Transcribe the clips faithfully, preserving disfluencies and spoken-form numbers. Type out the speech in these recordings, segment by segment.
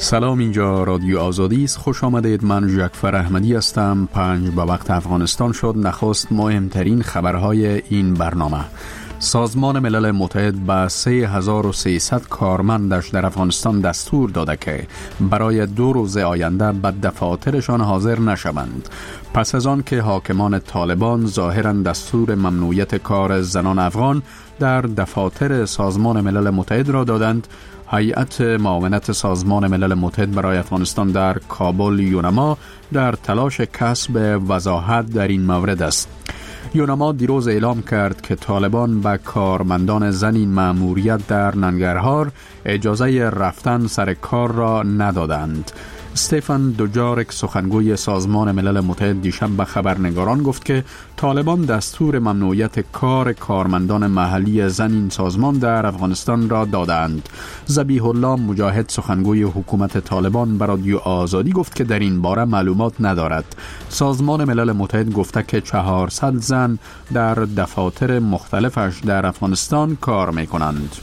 سلام، اینجا رادیو آزادی است. خوش آمدید. من جعفر احمدی هستم. پنج به وقت افغانستان شد. نخست مهمترین خبرهای این برنامه. سازمان ملل متحد به سه هزار و سیصد کارمندش در افغانستان دستور داده که برای دو روز آینده به دفاترشان حاضر نشوند. پس از آن که حاکمان طالبان ظاهراً دستور ممنوعیت کار زنان افغان در دفاتر سازمان ملل متحد را دادند، هیئت معاونت سازمان ملل متحد برای افغانستان در کابل یونما در تلاش کسب وضاحت در این مورد است. یونما دیروز اعلام کرد که طالبان به کارمندان زنی مأموریت در ننگرهار اجازه رفتن سر کار را ندادند. استفان دوجارک، سخنگوی سازمان ملل متحد، دیشب به خبرنگاران گفت که طالبان دستور ممنوعیت کار کارمندان محلی زن این سازمان در افغانستان را دادند. ذبیح الله مجاهد، سخنگوی حکومت طالبان، به رادیو آزادی گفت که در این باره معلومات ندارد. سازمان ملل متحد گفته که چهارصد زن در دفاتر مختلفش در افغانستان کار می‌کنند.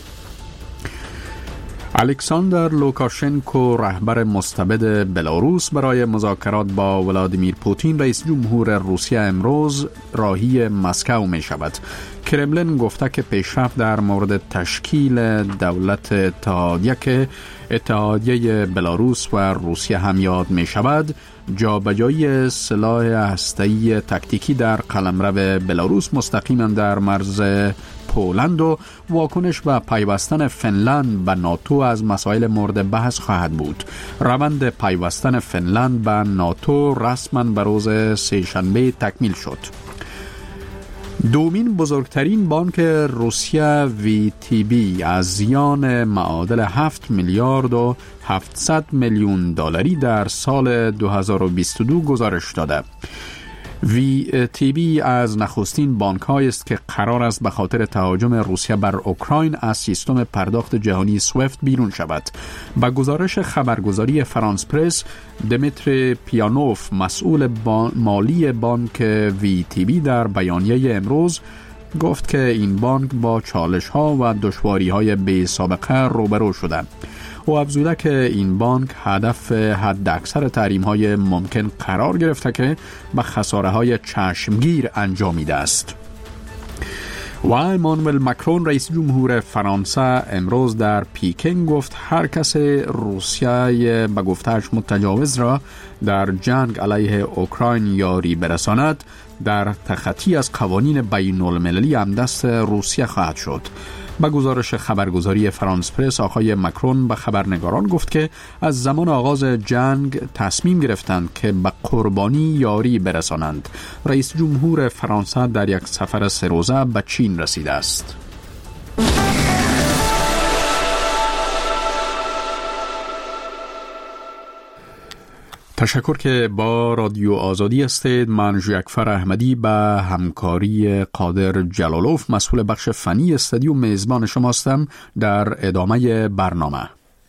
الکساندر لوکاشنکو، رهبر مستبد بلاروس، برای مذاکرات با ولادیمیر پوتین رئیس جمهور روسیه امروز راهی مسکو می شود. کرملین گفته که پیشرفت در مورد تشکیل دولت اتحادیه که اتحادیه بلاروس و روسیه هم یاد می شود، جابجایی سلاح هسته‌ای تاکتیکی در قلمرو بلاروس مستقیما در مرز پولند و واکنش به پیوستن فنلند به ناتو از مسائل مورد بحث خواهد بود. روند پیوستن فنلند به ناتو رسما به روز سه‌شنبه تکمیل شد. دومین بزرگترین بانک روسیه وی تی بی از زیان معادل هفت میلیارد و هفتصد میلیون دلاری در سال دو هزار و بیست و دو گزارش داده. وی تی بی از نخستین بانک‌هایی است که قرار است به خاطر تهاجم روسیه بر اوکراین از سیستم پرداخت جهانی سویفت بیرون شود. با گزارش خبرگزاری فرانس پرس، دمیتری پیانوف، مسئول بان مالی بانک وی تی بی، در بیانیه امروز گفت که این بانک با چالش‌ها و دشواری‌های بی سابقه روبرو شده. او افزوده که این بانک هدف حد اکثر تحریم‌های ممکن قرار گرفته که به خساره‌های چشمگیر انجامیده است. و امانوئل مکرون، رئیس جمهور فرانسه، امروز در پیکینگ گفت هر کس روسیه به گفته‌اش متجاوز را در جنگ علیه اوکراین یاری برساند، در تخطی از قوانین بین المللی هم دست روسیه خواهد شد. با گزارش خبرگزاری فرانس پرس، آقای مکرون به خبرنگاران گفت که از زمان آغاز جنگ تصمیم گرفتند که به قربانی یاری برسانند. رئیس جمهور فرانسه در یک سفر سه روزه به چین رسیده است. تشکر که با رادیو آزادی هستید. من جعفر احمدی به همکاری قادر جلالوف، مسئول بخش فنی استودیو، میزبان شما هستم در ادامه برنامه.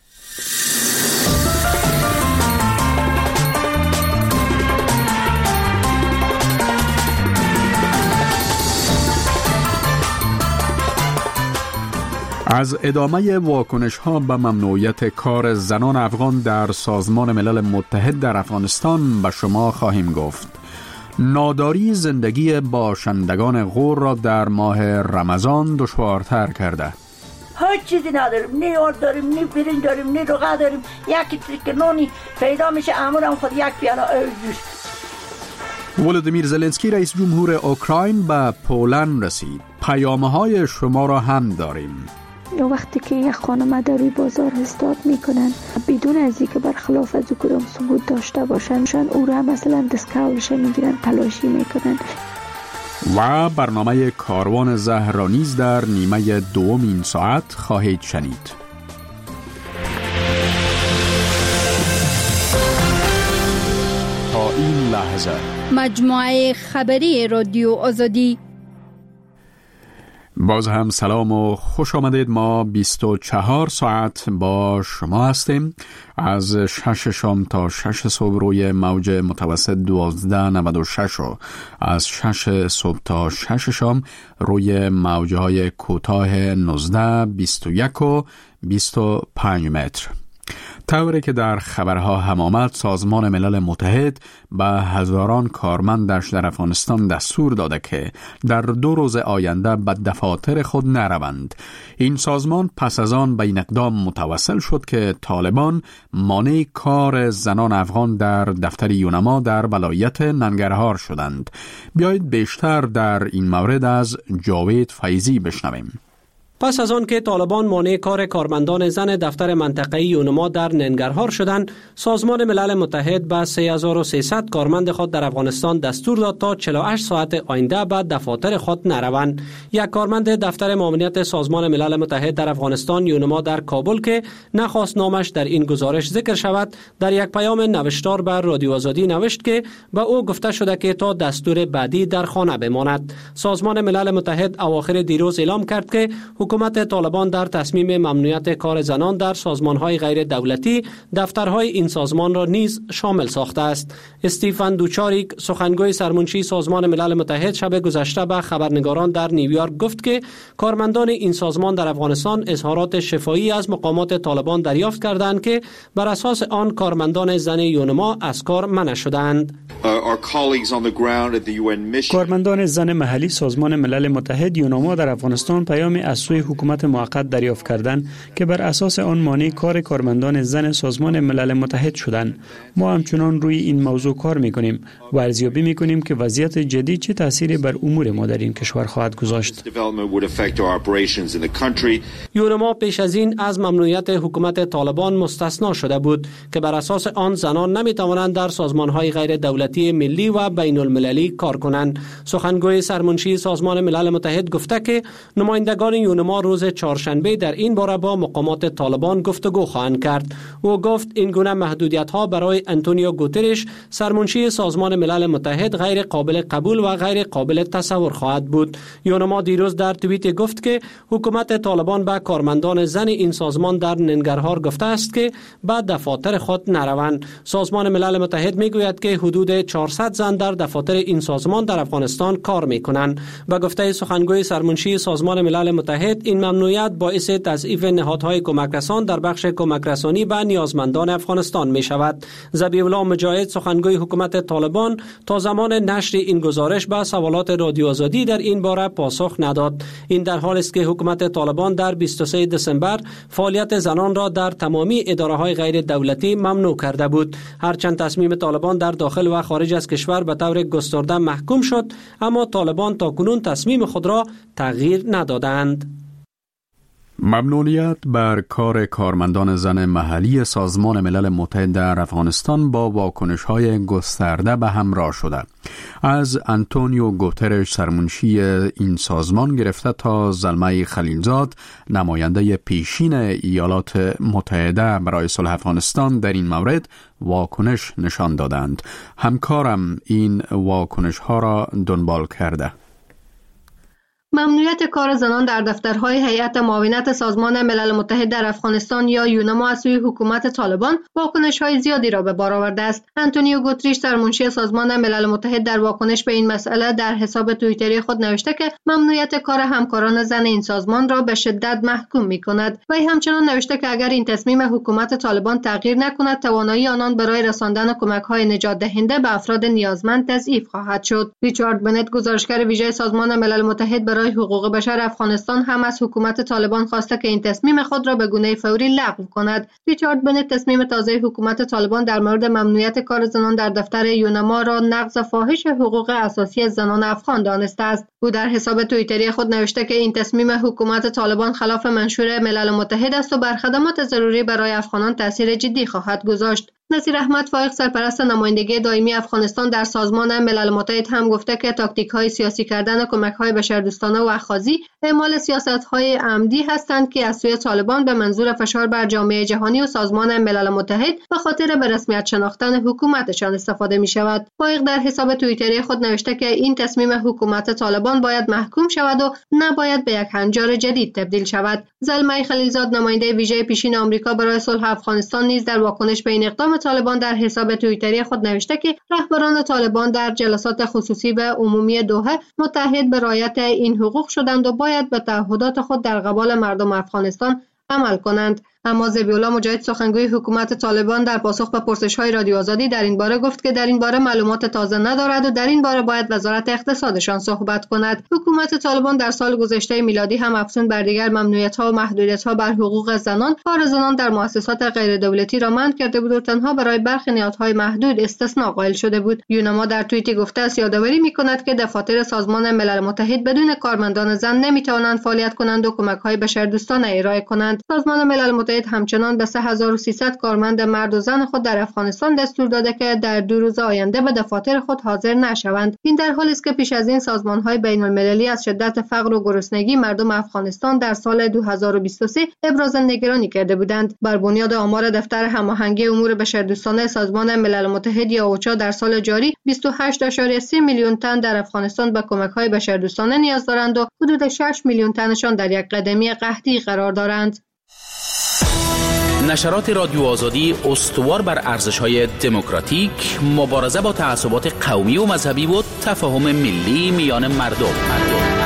از ادامه واکنش ها به ممنوعیت کار زنان افغان در سازمان ملل متحد در افغانستان به شما خواهیم گفت. ناداری زندگی باشندگان غور را در ماه رمضان دشوارتر کرده. هیچ چیزی نداریم، نه آرد داریم، نه برنج داریم، نه روغن داریم. یکی تریک نانی پیدا میشه، امورم خود یک پیاله آب جوش. ولادیمیر زلنسکی، رئیس جمهور اوکراین، به پولند رسید. پیام‌های شما را هم داریم. وقتی که یک خانم در روی بازار استاد میکنن بدون از اینکه برخلاف از کدام ثبوت داشته باشن، شان او را مثلا دستکاولش میگیرن، تلاشی میکنن. و برنامه کاروان زهرا نیز در نیمه دوم این ساعت خواهید شنید. تا این لحظه مجموعه خبری رادیو آزادی. باز هم سلام و خوش آمدید. ما بیست و چهار ساعت با شما هستیم، از شش شام تا شش صبح روی موج متوسط دوازده نود و شش و از شش صبح تا شش شام روی موجه های کوتاه نوزده، بیست و یک و بیست و پنج متر. طوری که در خبرها هم آمد، سازمان ملل متحد به هزاران کارمندش در افغانستان دستور داده که در دو روز آینده به دفاتر خود نروند. این سازمان پس از آن به این اقدام متوسل شد که طالبان مانع کار زنان افغان در دفتر یونما در ولایت ننگرهار شدند. بیایید بیشتر در این مورد از جاوید فیضی بشنویم. پس از آن که طالبان مانع کار کارمندان زن دفتر منطقه‌ای یونما در ننگرهار شدند، سازمان ملل متحد به سه هزار و سیصد کارمند خود در افغانستان دستور داد تا چهل و هشت ساعت آینده به دفاتر خود نروند. یک کارمند دفتر معاونت سازمان ملل متحد در افغانستان یونما در کابل که نخواست نامش در این گزارش ذکر شود، در یک پیام نوشتار به رادیو آزادی نوشت که به او گفته شده که تا دستور بعدی در خانه بماند. سازمان ملل متحد اواخر دیروز اعلام کرد که حکومت طالبان در تصمیم ممنوعیت کار زنان در سازمان‌های غیر دولتی دفترهای این سازمان را نیز شامل ساخته است. استیفن دوچاریک، سخنگوی سرمنشی سازمان ملل متحد، شب گذشته به خبرنگاران در نیویورک گفت که کارمندان این سازمان در افغانستان اظهارات شفاهی از مقامات طالبان دریافت کردند که بر اساس آن کارمندان زن یونما از کار منع شدند. کارمندان زن محلی سازمان ملل متحد یونما در افغانستان پیامی از سوی حکومت موقت دریافت کردند که بر اساس آن مانع کار کارمندان زن سازمان ملل متحد شدند. ما همچنان روی این موضوع کار می‌کنیم و ارزیابی می‌کنیم که وضعیت جدید چه تأثیری بر امور ما در این کشور خواهد گذاشت. یونما پیش از این از ممنوعیت حکومت طالبان مستثنا شده بود که بر اساس آن زنان نمی‌توانند در سازمان‌های غیر دولتی ملی و بین المللی کار کنند. سخنگوی سرمنشی سازمان ملل متحد گفته که نمایندگان یونما روز چهارشنبه در این باره با مقامات طالبان گفتگو خواهند کرد. او گفت این گونه محدودیت‌ها برای آنتونیو گوترش، سرمنشی سازمان ملل متحد، غیر قابل قبول و غیر قابل تصور خواهد بود. یونما دیروز در توییت گفت که حکومت طالبان به کارمندان زن این سازمان در ننگرهار گفته است که به دفاتر خود نروند. سازمان ملل متحد میگوید که حدود چهارصد زن در دفاتر این سازمان در افغانستان کار میکنند. به گفته سخنگوی سرمنشی سازمان ملل متحد، این ممنوعیت باعث تضعیف نهادهای کمک رسان در بخش کمک رسانی به نیازمندان افغانستان می شود. ذبیح الله مجاهد، سخنگوی حکومت طالبان، تا زمان نشر این گزارش به سوالات رادیو آزادی در این باره پاسخ نداد. این در حالی است که حکومت طالبان در بیست و سوم دسامبر فعالیت زنان را در تمامی اداره‌های غیر دولتی ممنوع کرده بود. هرچند تصمیم طالبان در داخل و خارج از کشور به طور گسترده محکوم شد، اما طالبان تاکنون تصمیم خود را تغییر ندادند. ممنوعیت بر کار کارمندان زن محلی سازمان ملل متحد در افغانستان با واکنش‌های گسترده به همراه شده. از آنتونیو گوترش، سرمنشی این سازمان، گرفته تا زلمه خلیلزاد، نماینده پیشین ایالات متحده برای صلح افغانستان، در این مورد واکنش نشان دادند. همکارم این واکنش‌ها را دنبال کرده. ممنوعیت کار زنان در دفترهای هیئت معاونت سازمان ملل متحد در افغانستان یا یونما از سوی حکومت طالبان واکنش‌های زیادی را به بار آورده است. آنتونیو گوتریش، سرمنشی سازمان ملل متحد، در واکنش به این مسئله در حساب توییتری خود نوشته که ممنوعیت کار همکاران زن این سازمان را به شدت محکوم می‌کند. و همچنان نوشته که اگر این تصمیم حکومت طالبان تغییر نکند، توانایی آنان برای رساندن کمک‌های نجات دهنده به افراد نیازمند تضعیف خواهد شد. ریچارد بنت، گزارشگر ویژه سازمان ملل متحد برای حقوق بشر افغانستان، هم از حکومت طالبان خواسته که این تصمیم خود را به گونه فوری لغو کند. ریچارد بنت تصمیم تازه حکومت طالبان در مورد ممنوعیت کار زنان در دفتر یونما را نقض فاحش حقوق اساسی زنان افغان دانسته است. او در حساب توییتری خود نوشته که این تصمیم حکومت طالبان خلاف منشور ملل متحد است و بر خدمات ضروری برای افغانان تاثیر جدی خواهد گذاشت. نصیر احمد فائق، سرپرست نمایندگی دائمی افغانستان در سازمان ملل متحد، هم گفته که تاکتیک‌های سیاسی کردن کمک‌های بشردوستانه و اخاذی اعمال سیاست‌های عمدی هستند که از سوی طالبان به منظور فشار بر جامعه جهانی و سازمان ملل متحد به خاطر به رسمیت شناختن حکومتشان استفاده می‌شود. فائق در حساب توییتری خود نوشته که این تصمیم حکومت طالبان باید محکوم شود و نباید به یک هنجار جدید تبدیل شود. زلمه خلیلزاد، نماینده ویژه پیشین آمریکا برای صلح افغانستان، نیز در واکنش به این اقدام طالبان در حساب توییتری خود نوشته که رهبران طالبان در جلسات خصوصی و عمومی دوحه متحد به رعایت این حقوق شدند و باید به تعهدات خود در قبال مردم افغانستان عمل کنند. اما ذبیح‌الله مجاهد سخنگوی حکومت طالبان در پاسخ به پرسش‌های رادیو آزادی در این باره گفت که در این باره معلومات تازه ندارد و در این باره باید وزارت اقتصادشان صحبت کند. حکومت طالبان در سال گذشته میلادی هم افزون بر دیگر ممنوعیت‌ها و محدودیت‌ها بر حقوق زنان، کار زنان در مؤسسات غیر دولتی را منع کرده بود و تنها برای برخی نهادهای محدود استثناء قائل شده بود. یونما در توییتی گفته است یادآوری می‌کند که دفاتر سازمان ملل متحد بدون کارمندان زن نمی‌توانند فعالیت کنند و کمک‌های بشردوستانه ارائه کنند. سازمان ملل متحد همچنان به سه هزار و سیصد کارمند مرد و زن خود در افغانستان دستور داده که در دو روز آینده به دفاتر خود حاضر نشوند. این در حالی است که پیش از این سازمان‌های بین‌المللی از شدت فقر و گرسنگی مردم افغانستان در سال دو هزار و بیست و سه ابراز نگرانی کرده بودند. بر بنیاد آمار دفتر هماهنگی امور بشردوستانه سازمان ملل متحد یا اوچا در سال جاری بیست و هشت اشاریه سه میلیون تن در افغانستان به کمک‌های بشردوستانه نیاز دارند و حدود شش میلیون تنشان در یک قدمی قحطی قرار دارند. نشرات رادیو آزادی استوار بر ارزش‌های دموکراتیک، مبارزه با تعصبات قومی و مذهبی و تفاهم ملی میان مردم. مردم.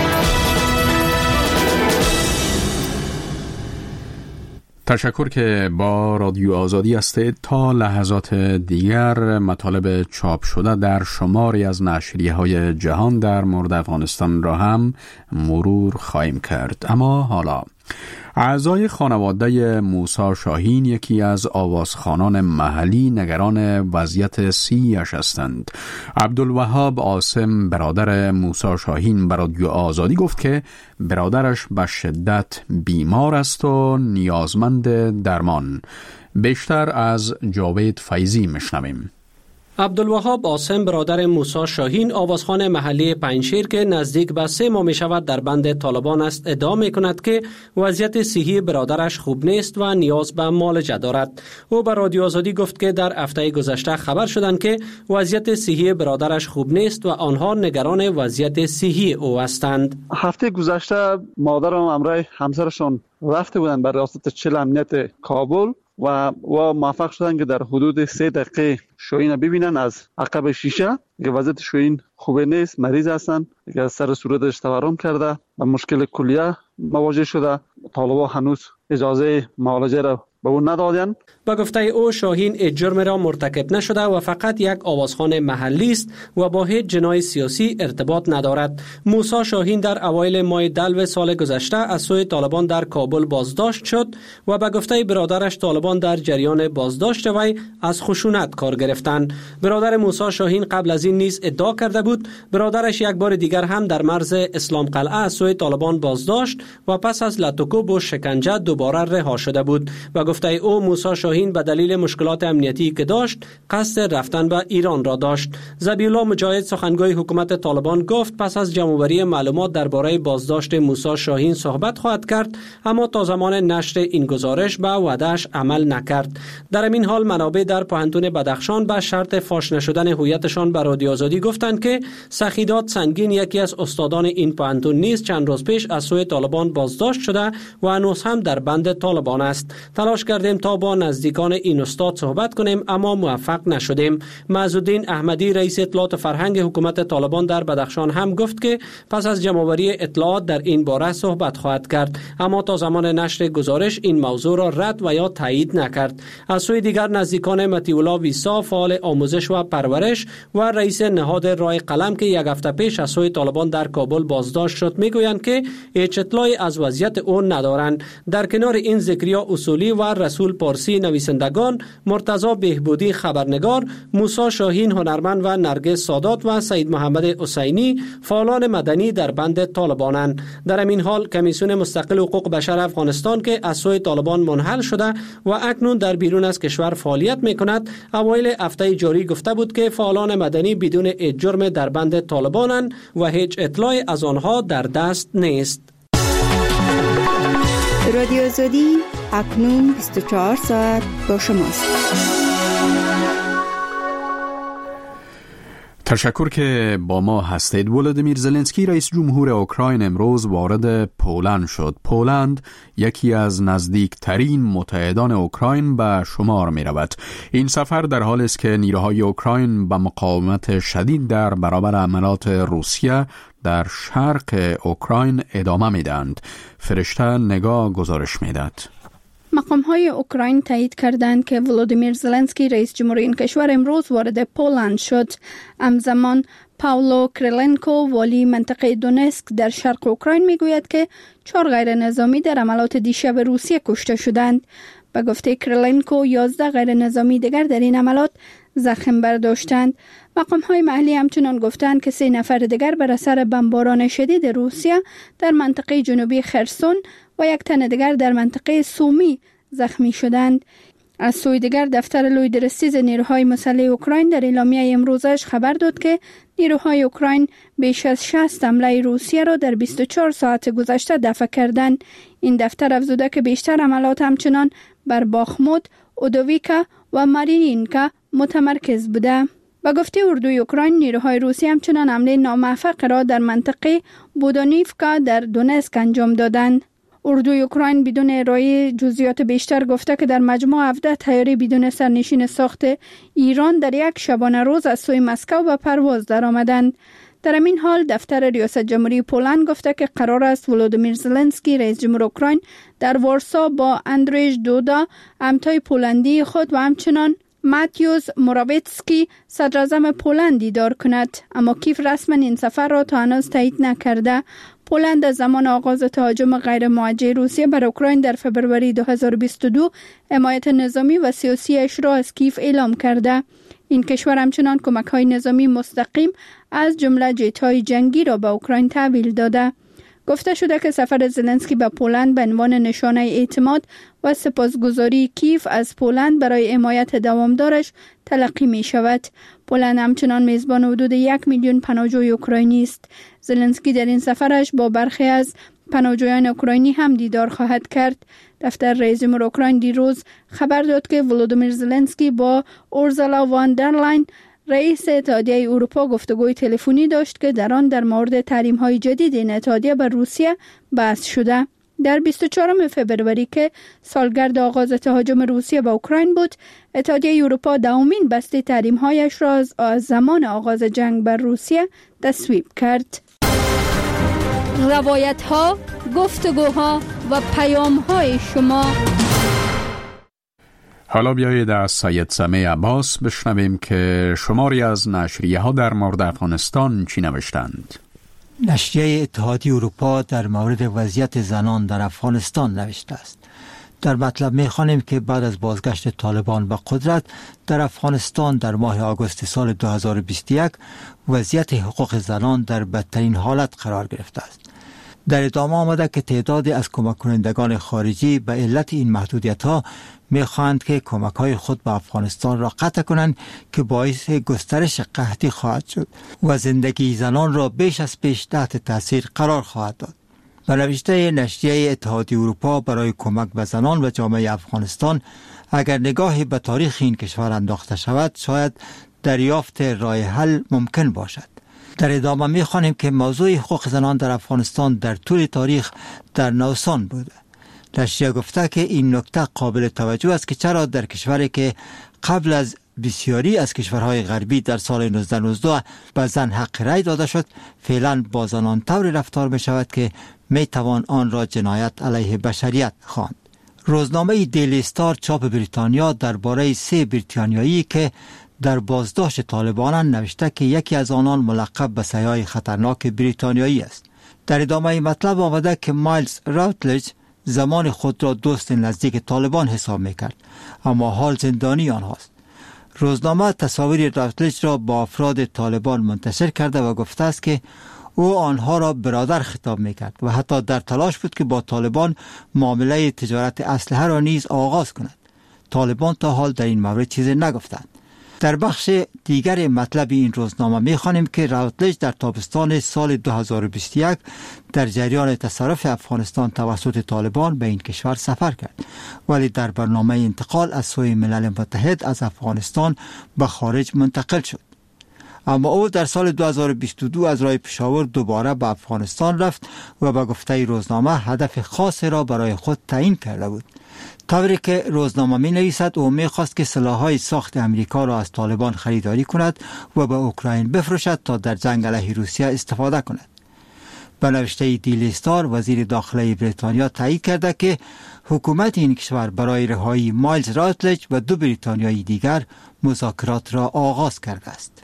تشکر که با رادیو آزادی هستید. تا لحظات دیگر مطالب چاپ شده در شماری از نشریه‌های جهان در مورد افغانستان را هم مرور خواهیم کرد. اما حالا اعضای خانواده موسی شاهین، یکی از آوازخوانان محلی، نگران وضعیت صحی‌اش هستند. عبدالوهاب عاصم برادر موسی شاهین به رادیو آزادی گفت که برادرش به شدت بیمار است و نیازمند درمان. بیشتر از جاوید فیضی میشنویم. عبدالوهاب عاصم برادر موسی شاهین، آوازخوان محلی پنجشیر که نزدیک به سه ماه می شود در بند طالبان است، ادعا می کند که وضعیت صحی برادرش خوب نیست و نیاز به معالجه دارد. او به رادیو آزادی گفت که در هفته گذشته خبر شدند که وضعیت صحی برادرش خوب نیست و آنها نگران وضعیت صحی او هستند. هفته گذشته مادرم همراه همسرشون رفته بودند بر ریاست چل امنیت کابل و و موفق شدن که در حدود سه دقیقه شاهین ببینن از عقب شیشه که وضعیت شاهین خوب نیست، مریض هستن، که از سر صورتش تورم کرده و مشکل کلیه مواجه شده. طالبان هنوز اجازه معالجه را به او ندادند. با گفته او شاهین هیچ جرم را مرتکب نشده و فقط یک آوازخوان محلی است و با هیچ جناح سیاسی ارتباط ندارد. موسی شاهین در اوایل ماه دلو سال گذشته از سوی طالبان در کابل بازداشت شد و با گفته برادرش طالبان در جریان بازداشت وی از خشونت کار گرفتند. برادر موسی شاهین قبل از این نیز ادعا کرده بود برادرش یک بار دیگر هم در مرز اسلام قلعه از سوی طالبان بازداشت و پس از لطوکوب و شکنجه دوباره رها شده بود. و گفته او موسی شاهین به دلیل مشکلات امنیتی که داشت قصد رفتن به ایران را داشت. ذبیح‌الله مجاهد سخنگوی حکومت طالبان گفت پس از جمع‌آوری معلومات درباره بازداشت موسی شاهین صحبت خواهد کرد، اما تا زمان نشر این گزارش به وعده‌اش عمل نکرد. در این حال منابع در پوهنتون بدخشان به شرط فاش نشدن هویتشان به رادیو آزادی گفتند که سخیدات سنگین، یکی از استادان این پوهنتون نیز چند روز پیش از سوی طالبان بازداشت شده و هنوز هم در بند طالبان است. تلاش کردیم تا با نزدیکان این استاد صحبت کنیم اما موفق نشدیم. معزالدین احمدی رئیس اطلاعات فرهنگ حکومت طالبان در بدخشان هم گفت که پس از جمع‌آوری اطلاعات در این باره صحبت خواهد کرد، اما تا زمان نشر گزارش این موضوع را رد و یا تایید نکرد. از سوی دیگر نزدیکان مطیع‌الله ویسا، فعال آموزش و پرورش و رئیس نهاد رای قلم که یک هفته پیش از سوی طالبان در کابل بازداشت شد میگویند که هیچ اطلاعی از وضعیت او ندارند. در کنار این ذکریا اصولی و رسول پارسی نویسندگان، مرتضی بهبودی خبرنگار، موسی شاهین هنرمند و نرگس سادات و سید محمد حسینی فعالان مدنی در بند طالبانند. در این حال کمیسیون مستقل حقوق بشر افغانستان که از سوی طالبان منحل شده و اکنون در بیرون از کشور فعالیت میکند، اوایل هفته جاری گفته بود که فعالان مدنی بدون هیچ جرم در بند طالبانند و هیچ اطلاعی از آنها در دست نیست. رادیو آزادی اکنون بیست و چهار ساعت با شماست. تشکر که با ما هستید. ولادیمیر زلنسکی رئیس جمهور اوکراین امروز وارد پولند شد. پولند یکی از نزدیکترین متحدان اوکراین به شمار می رود. این سفر در حالی است که نیروهای اوکراین به مقاومت شدید در برابر حملات روسیه در شرق اوکراین ادامه می دهند. فرشته نگاه گزارش می دهد. مقام‌های اوکراین تایید کردند که ولودیمیر زلنسکی رئیس جمهوری این کشور امروز وارد پولند شد. همزمان پاولو کریلنکو والی منطقه دونسک در شرق اوکراین میگوید که چهار غیر نظامی در عملات دیشب روسیه کشته شدند. به گفته کریلنکو یازده غیر نظامی دیگر در این عملات زخم برداشتند. مقام‌های محلی همچنان گفتند که سه نفر دیگر بر اثر بمباران شدید روسیه در منطقه جنوبی خرسون و یک تن دیگر در منطقه سومی زخمی شدند. از سوی دیگر دفتر لوی درستیز نیروهای مسلح اوکراین در اعلامیه امروزش خبر داد که نیروهای اوکراین بیش از شصت حمله روسیه را در بیست و چهار ساعت گذشته دفع کردند. این دفتر افزوده که بیشتر حملات همچنان بر باخموت، اودویکا و مارینینکا متمرکز بوده. با گفته اردوی اوکراین نیروهای روسی همچنان حمله ناموفق را در منطقه بودانیفکا در دونسک انجام دادند. اردوی اوکراین بدون ارائه جزئیات بیشتر گفته که در مجموع هفده طیاره بدون سرنشین ساخت ایران در یک شبانه روز از سوی مسکو به پرواز درآمدند. در همین حال دفتر ریاست جمهوری پولند گفته که قرار است ولودیمیر زلنسکی رئیس جمهور اوکراین در وارسا با اندریژ دودا همتای پولندی خود و همچنان ماتیوس موراویتسکی صدراعظم پولند دیدار کند، اما کیف رسما این سفر را تا هنوز تایید نکرده. پولند از زمان آغاز تهاجم غیر موجه روسیه بر اوکراین در فبروری دو هزار و بیست و دو حمایت نظامی و سیاسیش را از کیف اعلام کرده. این کشور همچنان کمک‌های نظامی مستقیم از جمله جت‌های جنگی را به اوکراین تحویل داده. گفته شده که سفر زلنسکی به پولند به عنوان نشانه اعتماد و سپاسگزاری کیف از پولند برای حمایت دوامدارش تلقی می شود. پولند همچنان میزبان حدود یک میلیون پناهجوی اوکراینی است. زلنسکی در این سفرش با برخی از پناهجویان اوکراینی هم دیدار خواهد کرد. دفتر رئیس جمهور اوکراین دیروز خبر داد که ولودیمیر زلنسکی با اورسولا وان در لاین رئیس اتحادیه اروپا گفتگوی تلفنی داشت که در آن در مورد تحریم‌های جدید این اتحادیه بر روسیه بحث شده. در بیست و چهارم فبروری که سالگرد آغاز تهاجم روسیه به اوکراین بود، اتحادیه اروپا دومین بسته تحریم‌هایش را از زمان آغاز جنگ بر روسیه تصویب کرد. روایت‌ها، گفتگوها و پیام‌های شما. حالا بیایید از سید سمیع عباس بشنویم که شماری از نشریه ها در مورد افغانستان چی نوشتند. نشریه اتحادیه اروپا در مورد وضعیت زنان در افغانستان نوشته است. در مطلب می‌خوانیم که بعد از بازگشت طالبان به قدرت در افغانستان در ماه آگوست سال دو هزار و بیست و یک وضعیت حقوق زنان در بدترین حالت قرار گرفته است. در ادامه آمده که تعدادی از کمک کنندگان خارجی به علت این محدودیت‌ها می‌خواهند که کمک‌های خود به افغانستان را قطع کنند که باعث گسترش قحطی خواهد شد و زندگی زنان را بیش از پیش تحت تاثیر قرار خواهد داد. به نوشته نشریه اتحادیه اروپا برای کمک به زنان و جامعه افغانستان، اگر نگاهی به تاریخ این کشور انداخته شود شاید دریافت راه حل ممکن باشد. در ادامه می‌خوانیم که موضوع حقوق زنان در افغانستان در طول تاریخ در نوسان بوده. نشریه گفته که این نکته قابل توجه است که چرا در کشوری که قبل از بسیاری از کشورهای غربی در سال نوزده نوزده به زن حق رای داده شد، فعلا با زنان طوری رفتار می شود که می توان آن را جنایت علیه بشریت خواند. روزنامه دیلی استار چاپ بریتانیا درباره سه بریتانیایی که در بازداشت طالبانان نوشته که یکی از آنان ملقب به سیاه خطرناک بریتانیایی است. در ادامه مطلب آمده که مایلز راوتلج زمان خود را دوست نزدیک طالبان حساب میکرد، اما حال زندانی آنهاست. روزنامه تصاویر راوتلج را با افراد طالبان منتشر کرده و گفته است که او آنها را برادر خطاب میکرد و حتی در تلاش بود که با طالبان معامله تجارت اسلحه را نیز آغاز کند. طالبان تا حال در این مورد چیزی نگفتند. در بخش دیگر مطلب این روزنامه می‌خوانیم که راوتلج در تابستان سال دو هزار و بیست و یک در جریان تصرف افغانستان توسط طالبان به این کشور سفر کرد، ولی در برنامه انتقال از سوی ملل متحد از افغانستان به خارج منتقل شد. اما او در سال دو هزار و بیست و دو از راه پشاور دوباره به افغانستان رفت و به گفته روزنامه هدف خاصی را برای خود تعیین کرده بود. طوری که روزنامه می نویسد او می خواست که سلاح‌های ساخت امریکا را از طالبان خریداری کند و به اوکراین بفروشد تا در جنگ علیه روسیه استفاده کند. به نوشته دیلی استار، وزیر داخله بریتانیا تایید کرده که حکومت این کشور برای رهایی مایلز راتلج و دو بریتانیایی دیگر مذاکرات را آغاز کرده است.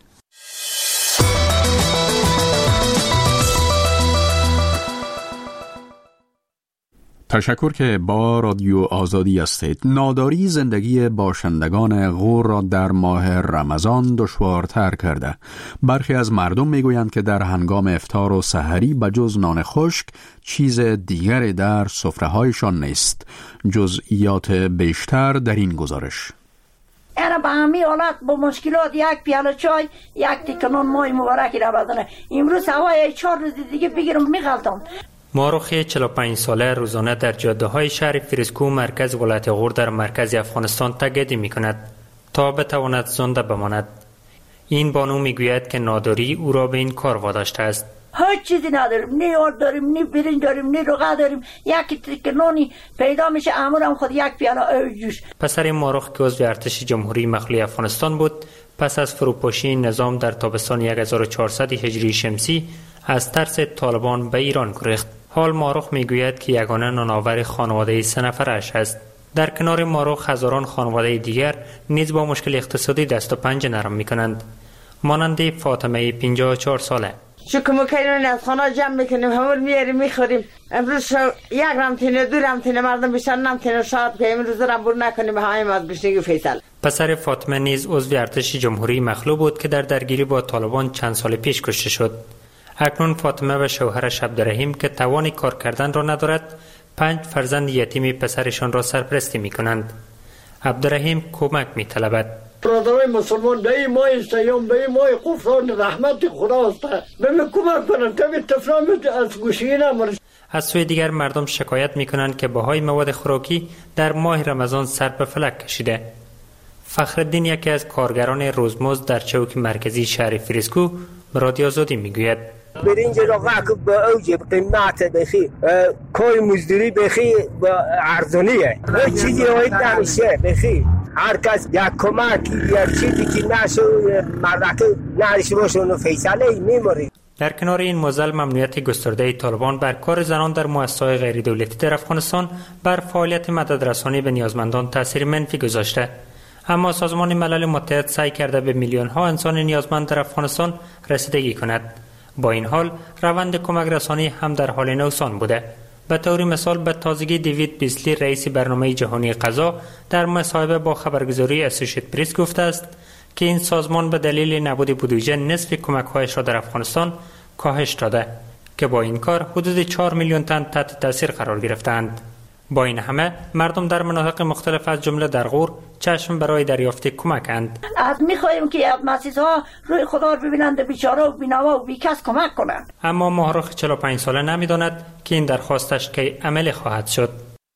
تشکر که با رادیو آزادی هستید. ناداری زندگی باشندگان غور را در ماه رمضان دشوارتر کرده. برخی از مردم میگویند که در هنگام افطار و سحری بجز نان خشک چیز دیگری در سفره‌هایشان نیست. جزئیات بیشتر در این گزارش. اینا به همین حالت با مشکلات یک پیاله چای یک تیکه نان مای مبارکی را بدنه. امروز هوای چهار روز دیگه بگیرم میغلطم. ماروخی چهل و پنج ساله روزانه در جاده های شهر فریسکو مرکز ولایت غور در مرکز افغانستان تگدی می کند تا بتواند زنده بماند. این بانو می گوید که ناداری او را به این کار واداشته است. هیچ چیزی نداریم، نه آرد داریم، نه برنج داریم، نه روغن داریم. یک تریک نانی پیدا میشه، امورم خود یک پیاله آب جوش. پسر ماروخ که عضو ارتش جمهوری مخلوع افغانستان بود، پس از فروپاشی نظام در تابستان هزار و چهارصد هجری شمسی از ترس طالبان به ایران گریخت. حال ماروخ میگوید که یگانه نانآور خانواده سه نفرش است. در کنار ماروخ هزاران خانواده دیگر نیز با مشکل اقتصادی دست و پنجه نرم میکنند. مانند فاطمه پنجاه و چهار ساله. شکم کنون از خانه جمع میکنیم، همون میاریم میخوریم. امروز یک رمتینه دو رمتینه مردم بیشتر نمتینه شاید که امروز رم بور نکنیم همه از بشنگی فیصل. پسر فاطمه نیز عضو ارتش جمهوری مخلوع بود که در درگیری با طالبان چند سال پیش کشته شد. اکنون فاطمه و شوهرش عبدالرحیم که توانی کار کردن را ندارد، پنج فرزند یتیم پسرشان را سرپرستی می کنند. عبدالرحیم کمک می طلبد. برادرای مسلمان به این ماه سیام، به این ماه غفران رحمت خداست، به من کمک کنند که به تفرام از گوشی نمارد. از سوی دیگر مردم شکایت می کنند که بهای مواد خوراکی در ماه رمضان سر به فلک کشیده. فخرالدین یکی از کارگران روزمزد در چوک مرکزی شهر فریسکو به رادیو آزادی می گوید برنج را غاک با اوج قیمت بخی کوی مزدوری بخی با ارزانیه هیچ چیزی هایی نمیشه بخی هر کس یک کمک یک چیزی که نشو مردکه نرشته باشه اونو فیصله میماری. در کنار این موزل ممنوعیت گسترده طالبان بر کار زنان در مؤسسات غیر دولتی در افغانستان بر فعالیت مددرسانی به نیازمندان تاثیر منفی گذاشته. اما سازمان ملل متحد سعی کرده به میلیون ها انسان نیازمند در افغانستان رسیدگی کند. با این حال روند کمک رسانی هم در حال نوسان بوده. به طور مثال به تازگی دیوید بیسلی رئیس برنامه جهانی غذا در مصاحبه با خبرگزاری اسوسییتد پرس گفته است که این سازمان به دلیل نبود بودجه نصف کمک‌هایش را در افغانستان کاهش داده که با این کار حدود چهار میلیون تن تحت تاثیر قرار گرفتند. با این همه مردم در مناطق مختلف از جمله در غور چشم برای دریافت کمکند. از می‌خواهیم که مسیح‌ها روی خدا رو ببینند، بیچاره و بی‌نوا و بی‌کس کمک کنند. اما ماهرخ چهل و پنج ساله نمی‌داند که این درخواستش کی عملی خواهد شد.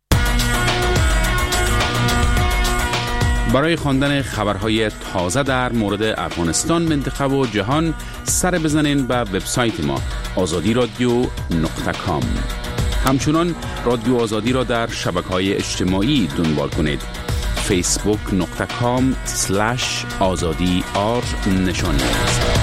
برای خواندن خبرهای تازه در مورد افغانستان، منطقه و جهان سر بزنین به وبسایت ما آزادی رادیو نقطه کام. همچنان رادیو آزادی را در شبکه‌های اجتماعی دنبال کنید. فیسبوک نقطه کام سلش آزادی آر نشان دهید.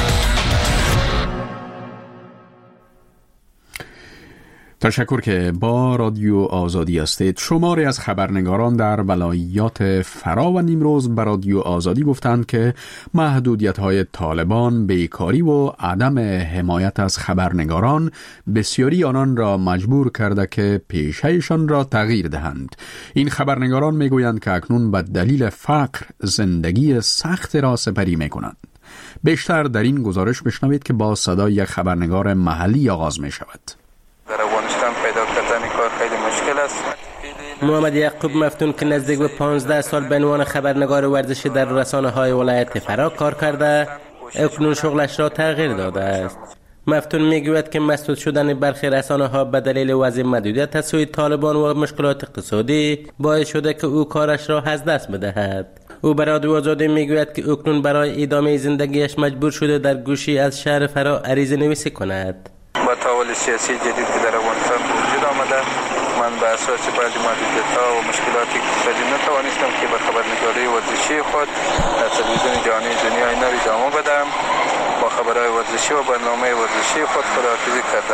تشکر که با رادیو آزادی هستید. شماری از خبرنگاران در ولایات فرا و نیمروز به رادیو آزادی گفتند که محدودیت‌های طالبان، بیکاری و عدم حمایت از خبرنگاران بسیاری آنان را مجبور کرده که پیشه‌شان را تغییر دهند. این خبرنگاران میگویند که اکنون به دلیل فقر زندگی سخت را سپری میکنند. بیشتر در این گزارش بشنوید که با صدای یک خبرنگار محلی آغاز می شود. در افغانستان پیدا کردن کار خیلی مشکل است. محمد یعقوب مفتون که نزدیک به پانزده سال به عنوان خبرنگار ورزشی در رسانه‌های ولایت فرا کار کرده، اکنون شغلش را تغییر داده است. مفتون میگوید که مسدود شدن برخی رسانه‌ها به دلیل وضع محدودیت از سوی طالبان و مشکلات اقتصادی باعث شده که او کارش را از دست بدهد. او به رادیو آزادی میگوید که اکنون برای ادامه زندگیش مجبور شده در گوشی از شهر فرا عریضه نویسی کند. با تحول سیاسی جدید که در افغانستان وجود آمده، من به اساس بعضی محدودیت‌ها و مشکلات اقتصادی نتوانستم که به خبرنگاری ورزشی خود در تلویزیون جهانی دنیای نو ادامه بدم. با خبرهای ورزشی و برنامه ورزشی خود خداحافظی کردم.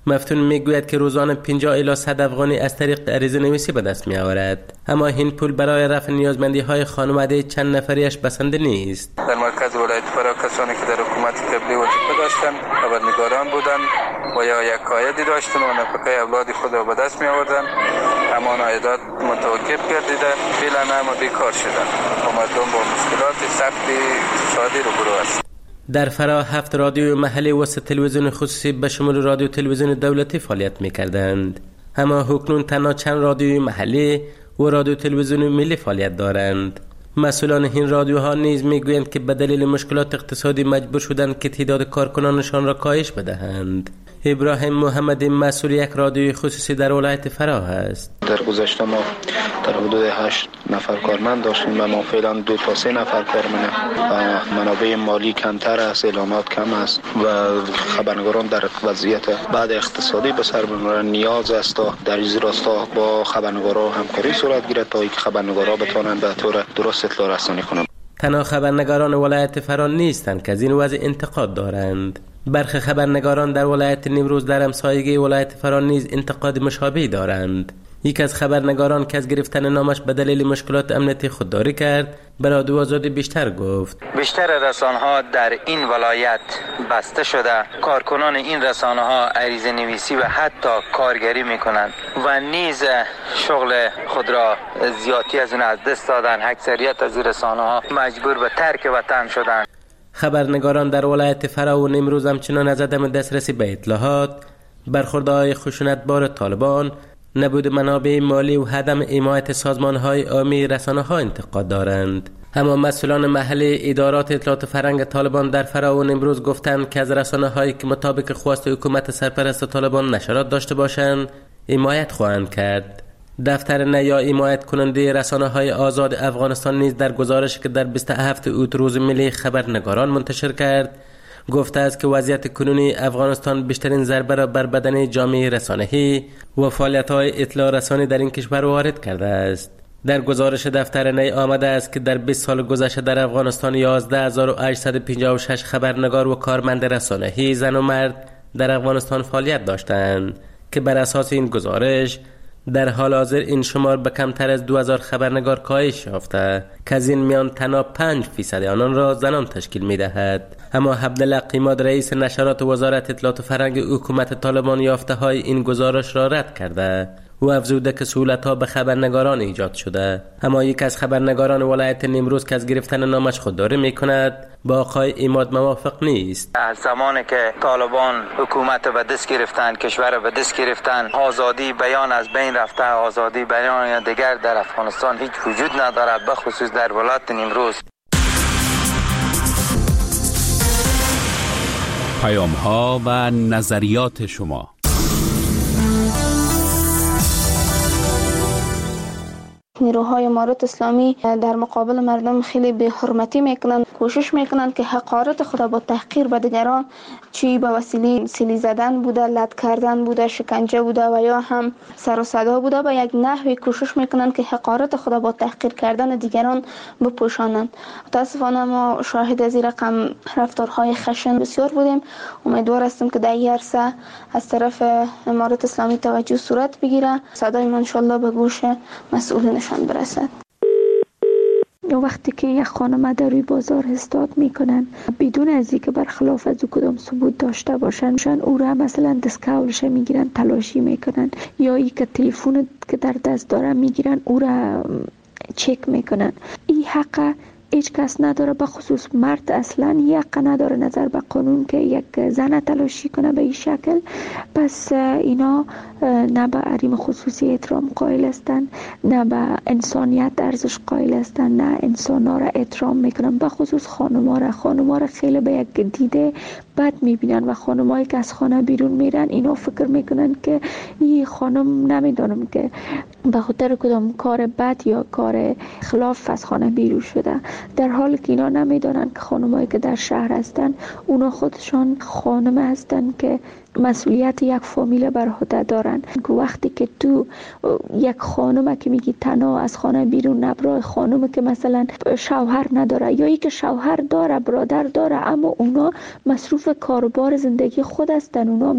مفتون میگوید که روزانه پنجاه الی صد افغانی از طریق عریضه نویسی به دست می آورد، اما این پول برای رفع نیازمندی های خانواده چند نفریش بسنده نیست. در مرکز ولایت فرا کسانی که در حکومت قبلی وظیفه داشتند خبرنگاران بودند و یا یک عایدی داشتند و نفقه اولاد خود را به دست می آوردند، اما عایدات متوقف گردیده، فعلا همه بیکار شدند و مردم با مشکلات سختی اقتصادی روبرو است. در فرا هفت رادیو محلی و سه تلویزیون خصوصی به شمول رادیو تلویزیون دولتی فعالیت می‌کردند، اما اکنون تنها چند رادیوی محلی و رادیو تلویزیون ملی فعالیت دارند. مسئولان این رادیوها نیز میگویند که به دلیل مشکلات اقتصادی مجبور شدند که تعداد کارکنانشان را کاهش بدهند. ابراهیم محمدی مسئول یک رادیوی خصوصی در ولایت فرا است. در گذشته ما در حدود هشت نفر کارمند داشتیم و ما فعلا دو تا سه نفر کارمند. منابع مالی کمتر است، اعلانات کم است و خبرنگاران در وضعیت بعد اقتصادی به سر میبرند. نیاز است در این راستا با خبرنگاران همکاری صورت گیرد تا اینکه خبرنگاران بتوانند به طور درست اطلاع رسانی کنند. تنها خبرنگاران ولایت فرا نیستند که از این وضع انتقاد دارند. برخی خبرنگاران در ولایت نیمروز در همسایگی ولایت فرا نیز انتقاد مشابهی دارند. یک از خبرنگاران که از گرفتن نامش به دلیل مشکلات امنیتی خودداری کرد، به رادیو آزادی بیشتر گفت. بیشتر رسانه‌ها در این ولایت بسته شده، کارکنان این رسانه‌ها عریضه نویسی و حتی کارگری میکنند و نیز شغل خود را زیادی از اون از دست دادن. اکثریت از این رسانه‌ها مجبور به ترک وطن شدند. خبرنگاران در ولایت فرا و نیمروز همچنان از عدم دسترسی به اطلاعات، برخوردهای خشونتبار طالبان، نبود منابع مالی و عدم حمایت سازمان‌های عامی رسانه‌ها انتقاد دارند. اما مسئولان محلی ادارات اطلاعات فرهنگ طالبان در فرا و نیمروز گفتند که از رسانه‌هایی که مطابق خواست حکومت سرپرست طالبان نشرات داشته باشند حمایت خواهند کرد. دفتر نیا حمایت کننده رسانه‌های آزاد افغانستان نیز در گزارشی که در بیست و هفتم اوت روز ملی خبرنگاران منتشر کرد گفته است که وضعیت کنونی افغانستان بیشترین ضربه را بر بدن جامعه رسانه‌ای و فعالیت‌های اطلاع رسانی در این کشور وارد کرده است. در گزارش دفتر نی آمده است که در بیست سال گذشته در افغانستان یازده هزار و هشتصد و پنجاه و شش خبرنگار و کارمند رسانه‌ای زن و مرد در افغانستان فعالیت داشتند که بر اساس این گزارش در حال حاضر این شمار به کمتر از دو هزار خبرنگار کاهش یافته که از این میان تنها پنج فیصد آنان را زنان تشکیل می‌دهد. اما عبدالله قیماد رئیس نشرات وزارت اطلاعات فرهنگ حکومت طالبان یافته های این گزارش را رد کرده و افزوده که سهولت‌ها به خبرنگاران ایجاد شده. اما یک از خبرنگاران ولایت نیمروز که از گرفتن نامش خودداری می‌کند با آقای عماد موافق نیست. از زمانی که طالبان حکومت به دست گرفتن، کشور به دست گرفتن، آزادی بیان از بین رفته، آزادی بیان دیگر در افغانستان هیچ وجود ندارد، به خصوص در ولایت نیمروز. پیام‌ها و نظریات شما. نیروهای امارات اسلامی در مقابل مردم خیلی به حرمتی میکنند، کوشش میکنند که حقارت خود با تحقیر به دیگران، چی به وسیله سیلی زدن بوده، لط کردن بوده، شکنجه بوده و یا هم سر و صدا بوده، به یک نحوی کوشش میکنند که حقارت خود با تحقیر کردن دیگران بپوشانند. متاسفانه ما شاهد از این رقم رفتارهای خشن بسیار بودیم. امیدوار هستم که در این عرصه از طرف امارات اسلامی توجه صورت بگیره، صدای ما ان شاء الله به گوش مسئولین برسد. وقتی که یک خانم در روی بازار استاد میکنن بدون از اینکه برخلاف از او کدام ثبوت داشته باشن، شان او را مثلا دستکولش میگیرن، تلاشی میکنن، یا ای که تلفن که در دست داره میگیرن او را چک میکنن. این حق هیچ کس نداره، به خصوص مرد اصلا حق نداره نظر به قانون که یک زن تلاشی کنه به این شکل. پس اینا نه به حریم خصوصی احترام قائل هستن، نه به انسانیت ارزش قائل هستن، نه انسانا را احترام میکنن، به خصوص خانما را خانما را خیلی به یک دیده بد میبینن و خانمایی که از خانه بیرون میرن اینا فکر میکنن که این خانم نمیدونم که به خاطر کدام کار بد یا کار خلاف از خانه بیرون شده، در حالی که اینا نمیدونن که خانمایی که در شهر هستن اونا خودشان خانم هستن که مسئولیت یک فامیل بر عهده دارن. که وقتی که تو یک خانم که میگی تنها از خانه بیرون نبرای، خانم که مثلا شوهر نداره یا ای که شوهر داره، برادر داره، اما اونا مصروف کاروبار زندگی خود هستن، اونا